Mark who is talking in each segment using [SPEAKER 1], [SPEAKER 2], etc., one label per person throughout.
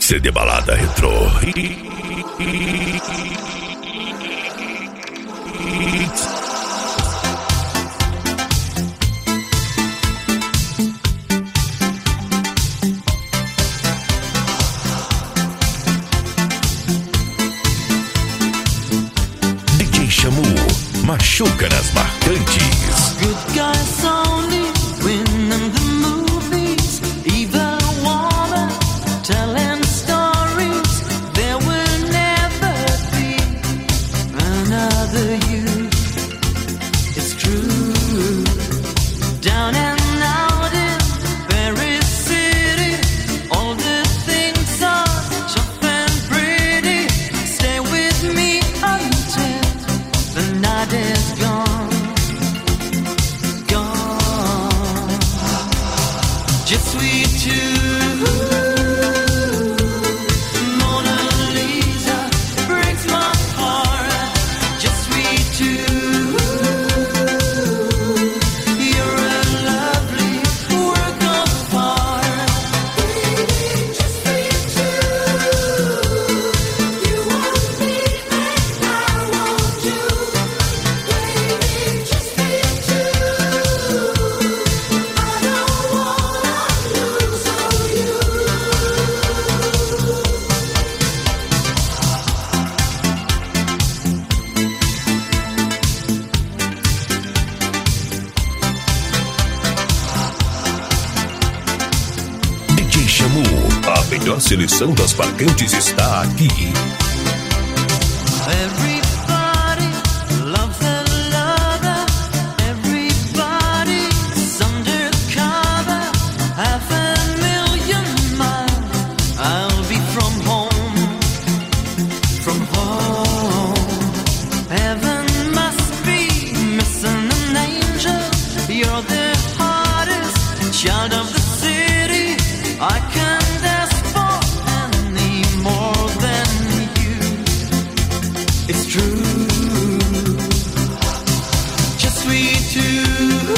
[SPEAKER 1] CD Balada Retrô. DJ Xamu, machuca nas marcantes.
[SPEAKER 2] Good guys only win in the movies. Evil woman telling stories. There will never be another you. It's true. Down and out in Paris City, all the things are tough and pretty. Stay with me until the night is gone. Just we two. Mona Lisa breaks my heart. Just we two. You're a lovely work of art. Baby, just we two. You want me and I want you. Baby, just we two. I don't wanna lose you.
[SPEAKER 1] DJ Xamu, a melhor seleção das marcantes está aqui.
[SPEAKER 2] Everybody loves a lover. Everybody's undercover. 500,000 miles I'll be from home. From home. Heaven must be missing an angel. You're the hardest child of the city. I can't ask for any more than you. It's true. Just we two.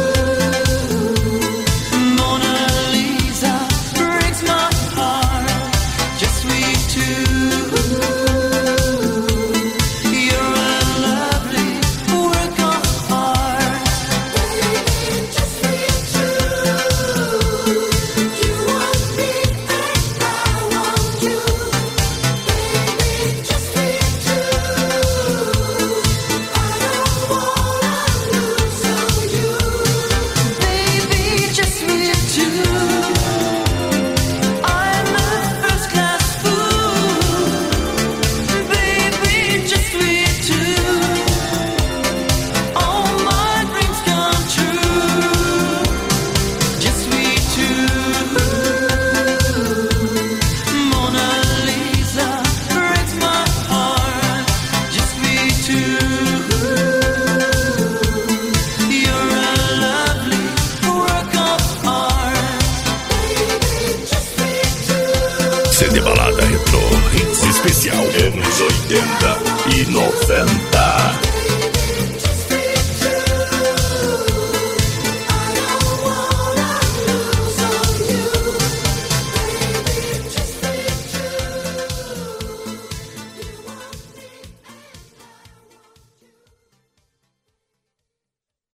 [SPEAKER 2] Mona Lisa breaks my heart. Just we two. You're a lovely work of art. Baby, just we two. You want me and I want you. Baby, just we two. I don't wanna lose you. Baby, just we two. I'm a first class fool. Baby, just we two. All my dreams come true. Just we two. Mona Lisa breaks my heart. Just we two. You're a lovely work of art. Baby, just we two.
[SPEAKER 1] CD Balada Retrô, hits especial anos 80 e 90.